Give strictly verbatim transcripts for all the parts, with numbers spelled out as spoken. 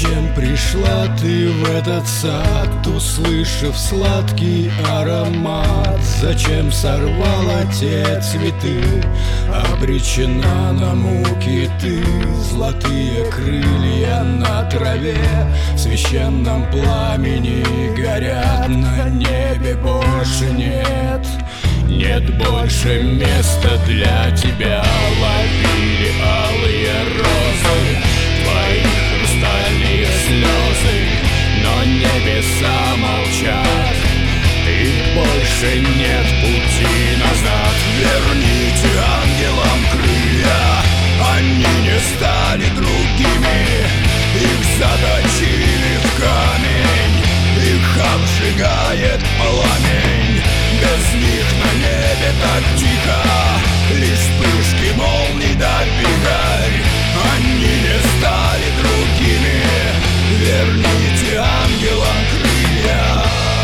Зачем пришла ты в этот сад, услышав сладкий аромат? Зачем сорвала те цветы? Обречена на муки ты. Золотые крылья на траве в священном пламени горят. На небе больше нет, нет больше места для тебя. Ловили алые розы, твои хрустальные слезы, но небеса молчат, и больше нет пути назад. Верните ангелам крылья, они не стали другими. Их заточили в камень, их обжигает пламень. Без них на небе так тихо, лишь вспышки молний да вихрь. Они не стали другими. Верните ангелам крылья.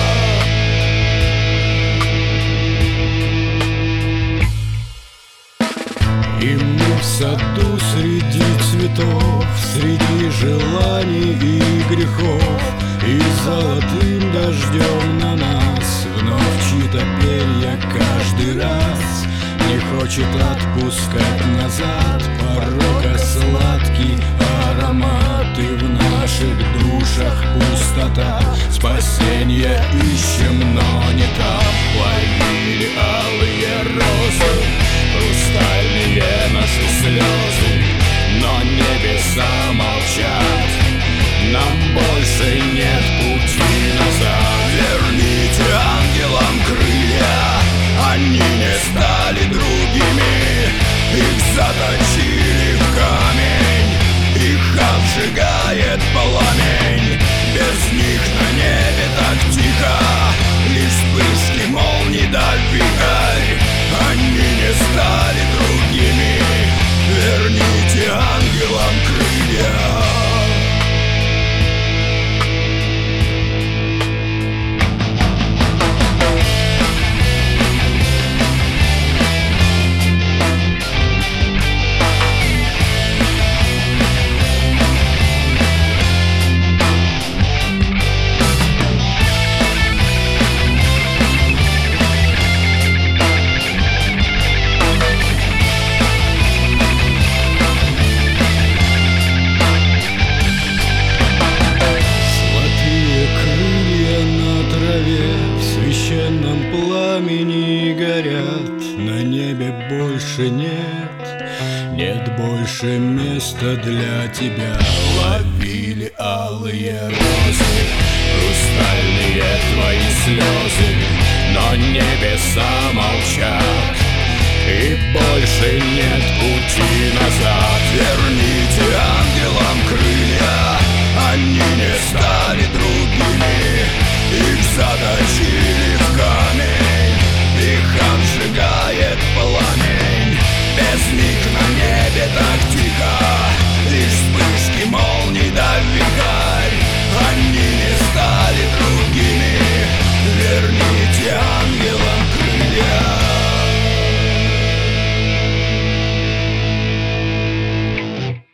И мы в саду среди цветов, среди желаний и грехов, и золотым дождем на нас вновь чьи-то перья каждый раз не хочет отпускать назад. Порока сладкий аромат, и в наших душах пустота. Спасенье ищем, но не там. Ловили алые розы, хрустальные наши слезы, но небеса молчат, нам больше нет пути назад. Верните ангелам крылья, они не стали другими. Их заточили в камень, их обжигает пламень. Без них на небе так тихо, лишь вспышки молний да вихрь. Они не стали другими. Верните ангелам крылья. Пламени горят, на небе больше нет, нет больше места для тебя. Ловили алые розы, хрустальные твои слезы, но небеса молчат, и больше нет пути назад. Верните ангелам крылья, они не стали другими.